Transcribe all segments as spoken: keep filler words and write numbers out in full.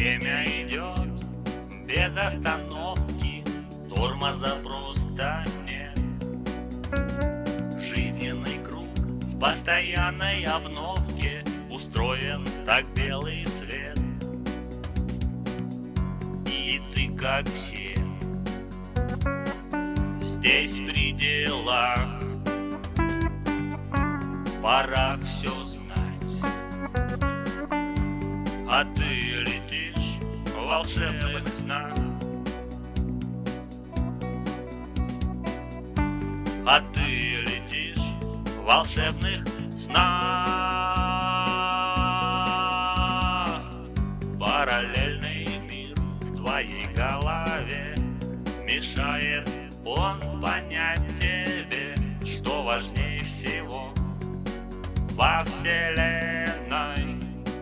Время идет без остановки, тормоза просто нет. Жизненный круг в постоянной обновке, устроен так белый свет. И ты, как все, здесь при делах, пора все знать. А ты летишь в волшебных снах. А ты летишь в волшебных снах. Параллельный мир в твоей голове, мешает он понять тебе, что важнее всего во вселенной.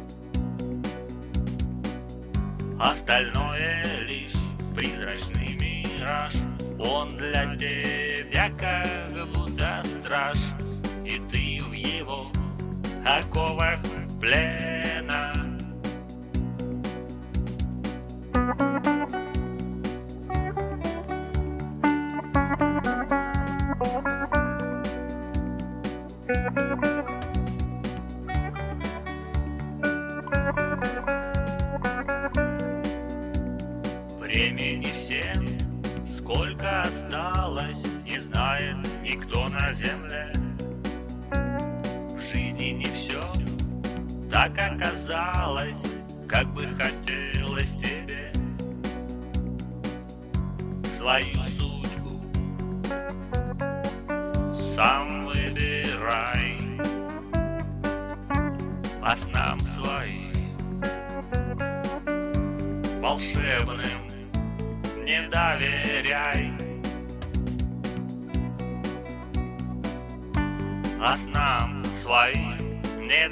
Остальное лишь призрачный мираж. Он для тебя как будто страж, и ты в его оковах плена. Времени всем сколько осталось, не знает никто на земле. В жизни не все так оказалось, как бы хотелось тебе. Свою судьбу сам выбирай, по снам своим волшебным не доверяй. А снам своим не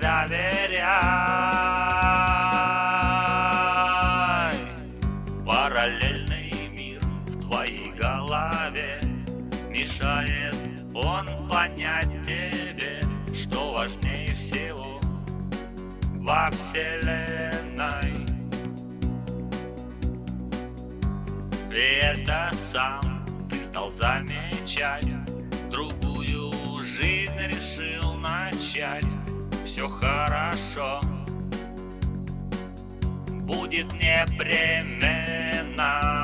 доверяй. Параллельный мир в твоей голове, мешает он понять тебе, что важнее всего во вселенной. И это сам ты стал замечать, другую жизнь решил начать. Все хорошо будет непременно.